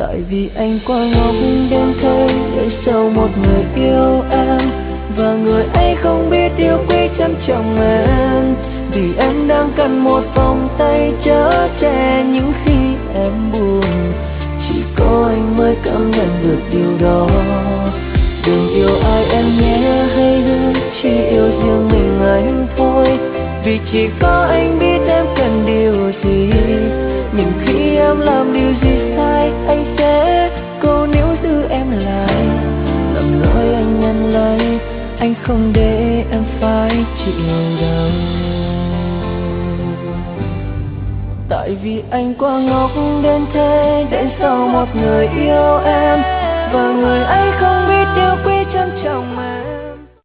Tại vì anh quá ngốc đến thế để sau một người yêu em, và người ấy không biết yêu quý trân trọng em. Vì em đang cần một vòng tay chở che những khi em buồn, chỉ có anh mới cảm nhận được điều đó. Đừng yêu ai em nhé, hãy hứa chỉ yêu riêng mình anh thôi. Vì chỉ có anh biết em cần điều gì, nhưng khi em làm điều gì sai, anh sẽ cố níu giữ em lại. Làm lỗi anh nhận lấy, anh không để em phải chịu đau. Tại vì anh quá ngốc đến thế để sau một người yêu em, và người ấy không biết yêu quý